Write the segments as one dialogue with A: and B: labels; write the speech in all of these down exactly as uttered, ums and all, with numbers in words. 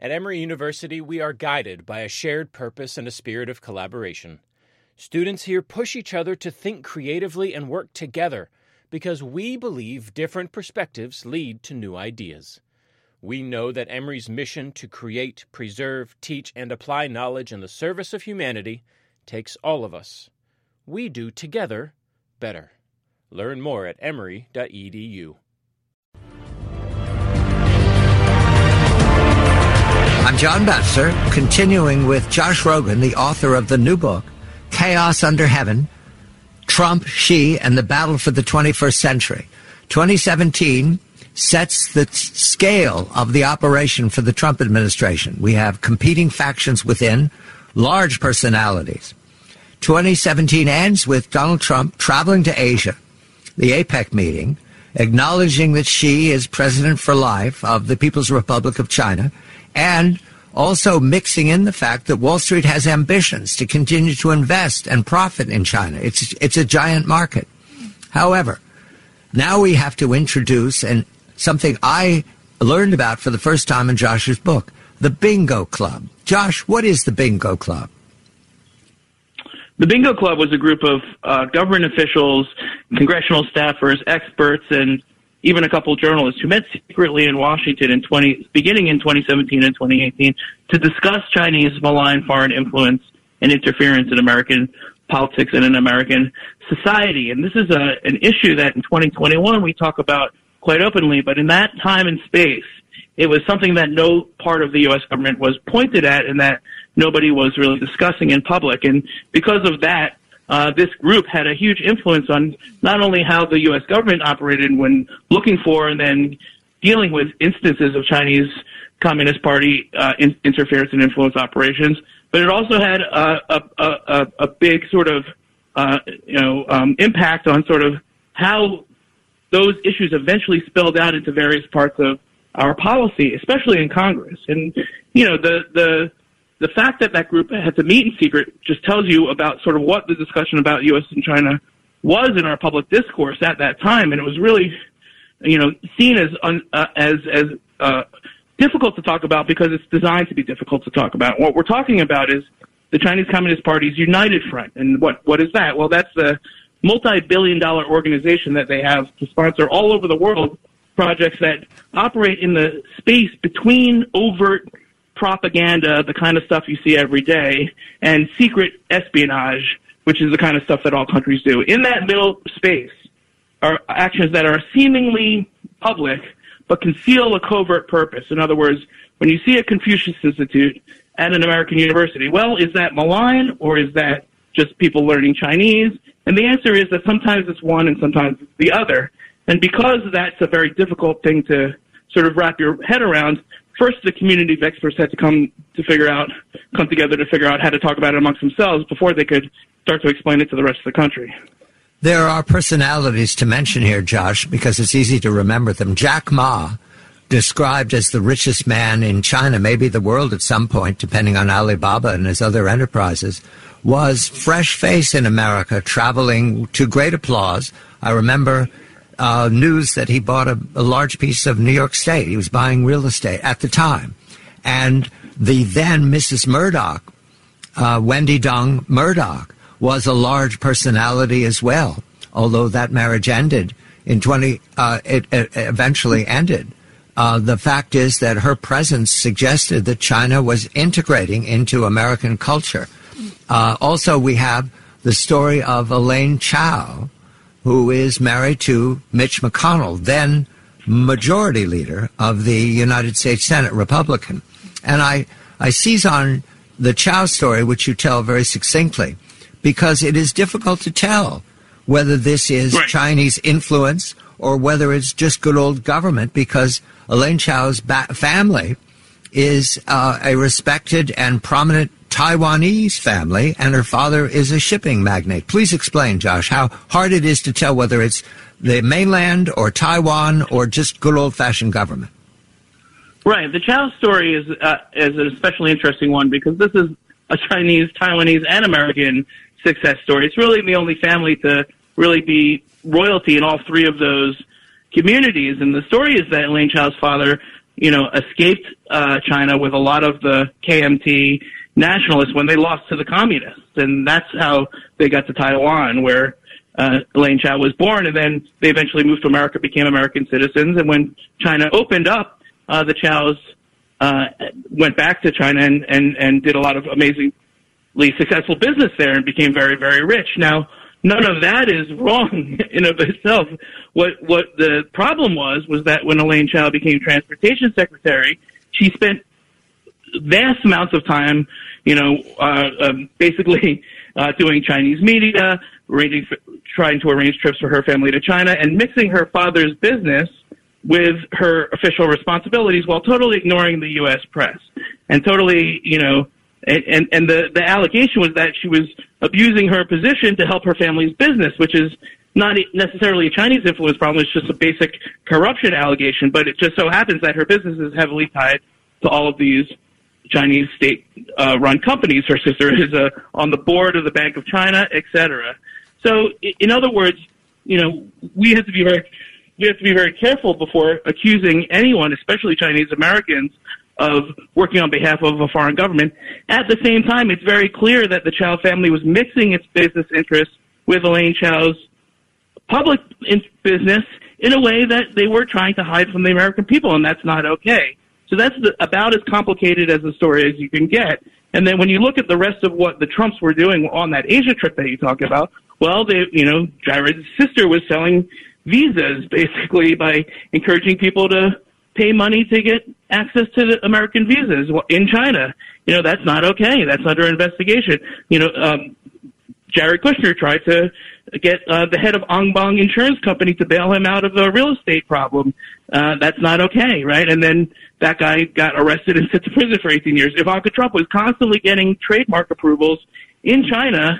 A: At Emory University, we are guided by a shared purpose and a spirit of collaboration. Students here push each other to think creatively and work together because we believe different perspectives lead to new ideas. We know that Emory's mission to create, preserve, teach, and apply knowledge in the service of humanity takes all of us. We do together better. Learn more at emory dot e d u.
B: I'm John Batchelor, continuing with Josh Rogin, the author of the new book, Chaos Under Heaven, Trump, Xi, and the Battle for the twenty-first Century. twenty seventeen sets the scale of the operation for the Trump administration. We have competing factions within, large personalities. twenty seventeen ends with Donald Trump traveling to Asia, the APEC meeting, acknowledging that Xi is president for life of the People's Republic of China, and also mixing in the fact that Wall Street has ambitions to continue to invest and profit in China. It's it's a giant market. However, now we have to introduce and something I learned about for the first time in Josh's book, the Bingo Club. Josh, what is the Bingo Club?
C: The Bingo Club was a group of uh, government officials, congressional staffers, experts, and even a couple of journalists who met secretly in Washington in twenty, beginning in twenty seventeen and twenty eighteen to discuss Chinese malign foreign influence and interference in American politics and in American society. And this is a, an issue that in twenty twenty-one we talk about quite openly, but in that time and space, it was something that no part of the U S government was pointed at and that nobody was really discussing in public. And because of that, Uh, this group had a huge influence on not only how the U S government operated when looking for and then dealing with instances of Chinese Communist Party uh, in, interference and influence operations, but it also had a, a, a, a big sort of uh, you know um, impact on sort of how those issues eventually spilled out into various parts of our policy, especially in Congress. And you know the the. The fact that that group had to meet in secret just tells you about sort of what the discussion about U S and China was in our public discourse at that time, and it was really, you know, seen as un, uh, as as uh, difficult to talk about because it's designed to be difficult to talk about. What we're talking about is the Chinese Communist Party's United Front, and what what is that? Well, that's the multi-billion-dollar organization that they have to sponsor all over the world projects that operate in the space between overt propaganda, the kind of stuff you see every day, and secret espionage, which is the kind of stuff that all countries do. In that middle space are actions that are seemingly public but conceal a covert purpose. In other words, when you see a Confucius Institute at an American university, well, is that malign or is that just people learning Chinese? And the answer is that sometimes it's one and sometimes it's the other. And because that's a very difficult thing to sort of wrap your head around, first, the community of experts had to come to figure out, come together to figure out how to talk about it amongst themselves before they could start to explain it to the rest of the country.
B: There are personalities to mention here, Josh, because it's easy to remember them. Jack Ma, described as the richest man in China, maybe the world at some point, depending on Alibaba and his other enterprises, was fresh face in America, traveling to great applause. I remember Uh, news that he bought a, a large piece of New York State. He was buying real estate at the time. And the then Missus Murdoch, uh, Wendy Dong Murdoch, was a large personality as well, although that marriage ended in twenty, uh, it, it eventually ended. Uh, the fact is that her presence suggested that China was integrating into American culture. Uh, also, we have the story of Elaine Chao, who is married to Mitch McConnell, then majority leader of the United States Senate, Republican. And I, I seize on the Chao story, which you tell very succinctly, because it is difficult to tell whether this is right. Chinese influence or whether it's just good old government, because Elaine Chao's ba- family is uh, a respected and prominent Taiwanese family, and her father is a shipping magnate. Please explain, Josh, how hard it is to tell whether it's the mainland or Taiwan or just good old-fashioned government.
C: Right. The Chao story is uh, is an especially interesting one because this is a Chinese, Taiwanese, and American success story. It's really the only family to really be royalty in all three of those communities. And the story is that Elaine Chao's father you know, escaped uh, China with a lot of the K M T nationalists when they lost to the communists. And that's how they got to Taiwan, where uh, Elaine Chao was born. And then they eventually moved to America, became American citizens. And when China opened up, uh, the Chaos uh, went back to China and, and, and did a lot of amazingly successful business there and became very, very rich. Now, none of that is wrong in of itself. What what the problem was was that when Elaine Chao became transportation secretary, she spent vast amounts of time, you know, uh, um, basically uh, doing Chinese media, arranging, trying to arrange trips for her family to China, and mixing her father's business with her official responsibilities while totally ignoring the U S press and totally, you know, and, and, and the, the allegation was that she was abusing her position to help her family's business, which is not necessarily a Chinese influence problem. It's just a basic corruption allegation, but it just so happens that her business is heavily tied to all of these Chinese state-run uh, companies. Her sister is uh, on the board of the Bank of China, et cetera. So, in other words, you know, we have to be very, we have to be very careful before accusing anyone, especially Chinese Americans, of working on behalf of a foreign government. At the same time, it's very clear that the Chao family was mixing its business interests with Elaine Chao's public in- business in a way that they were trying to hide from the American people, and that's not okay. So that's the, about as complicated as a story as you can get. And then when you look at the rest of what the Trumps were doing on that Asia trip that you talk about, well, they, you know, Jared's sister was selling visas basically by encouraging people to pay money to get access to the American visas in China. You know, that's not okay. That's under investigation. You know, um, Jared Kushner tried to get uh, the head of Ongbong Insurance Company to bail him out of the real estate problem. Uh, that's not okay, right? And then that guy got arrested and sent to prison for eighteen years. Ivanka Trump was constantly getting trademark approvals in China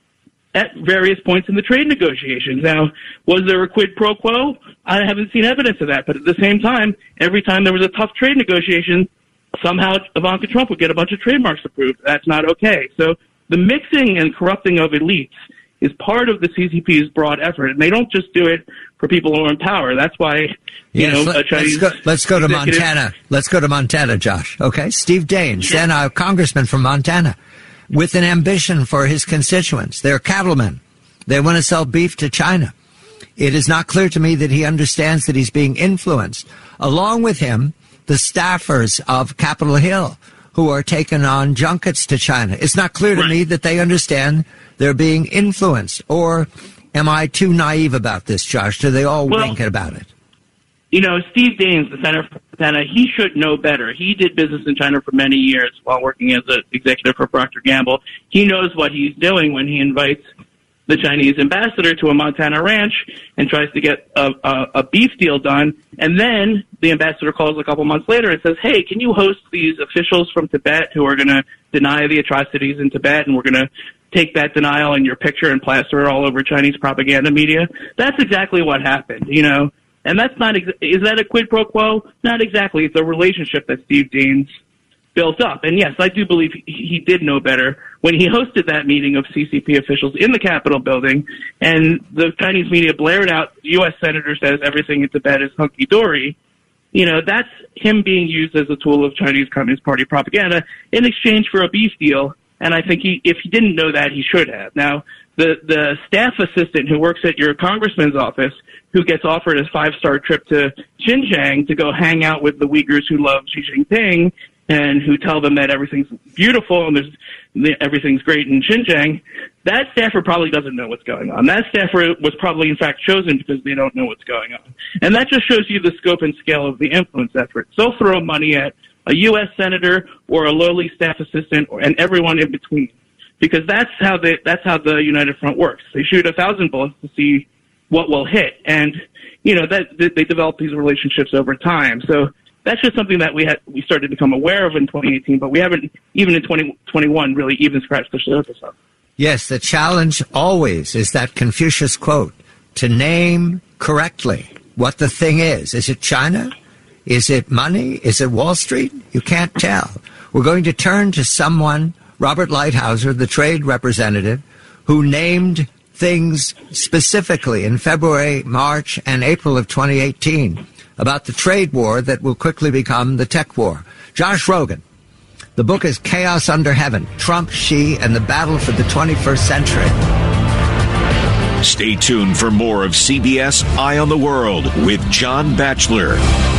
C: at various points in the trade negotiations. Now, was there a quid pro quo? I haven't seen evidence of that. But at the same time, every time there was a tough trade negotiation, somehow Ivanka Trump would get a bunch of trademarks approved. That's not okay. So the mixing and corrupting of elites is part of the C C P's broad effort. And they don't just do it for people who are in power. That's why, you
B: yes,
C: know,
B: let,
C: a Chinese
B: let's go, let's go to
C: executive...
B: Montana. Let's go to Montana, Josh. Okay? Steve Daines,
C: Sure.
B: then a congressman from Montana, with an ambition for his constituents. They're cattlemen. They want to sell beef to China. It is not clear to me that he understands that he's being influenced. Along with him, the staffers of Capitol Hill, who are taking on junkets to China. It's not clear to
C: Right.
B: me that they understand they're being influenced. Or am I too naive about this, Josh? Do they all
C: Well,
B: wink about it?
C: You know, Steve Daines, the senator from Montana, he should know better. He did business in China for many years while working as an executive for Procter and Gamble. He knows what he's doing when he invites the Chinese ambassador to a Montana ranch and tries to get a, a, a beef deal done. And then the ambassador calls a couple months later and says, hey, can you host these officials from Tibet who are going to deny the atrocities in Tibet, and we're going to take that denial in your picture and plaster it all over Chinese propaganda media? That's exactly what happened, you know. And that's not, ex- is that a quid pro quo? Not exactly. It's a relationship that Steve Daines built up. And yes, I do believe he, he did know better when he hosted that meeting of C C P officials in the Capitol building, and the Chinese media blared out, U S senator says everything in Tibet is hunky-dory. You know, that's him being used as a tool of Chinese Communist Party propaganda in exchange for a beef deal. And I think he, if he didn't know that, he should have. Now, the, the staff assistant who works at your congressman's office, who gets offered a five-star trip to Xinjiang to go hang out with the Uyghurs who love Xi Jinping and who tell them that everything's beautiful and there's, everything's great in Xinjiang, that staffer probably doesn't know what's going on. That staffer was probably, in fact, chosen because they don't know what's going on. And that just shows you the scope and scale of the influence effort. They'll throw money at a U S senator or a lowly staff assistant or, and everyone in between, because that's how they, that's how the United Front works. They shoot a thousand bullets to see what will hit. And, you know, that they develop these relationships over time. So that's just something that we had, we started to become aware of in twenty eighteen, but we haven't, even in twenty twenty-one, really even scratched the surface of.
B: Yes, the challenge always is that Confucius quote, to name correctly what the thing is. Is it China? Is it money? Is it Wall Street? You can't tell. We're going to turn to someone, Robert Lighthizer, the trade representative, who named things specifically in February, March, and April of twenty eighteen. about the trade war that will quickly become the tech war. Josh Rogin. The book is Chaos Under Heaven, Trump, Xi, and the Battle for the twenty-first Century.
D: Stay tuned for more of C B S Eye on the World with John Batchelor.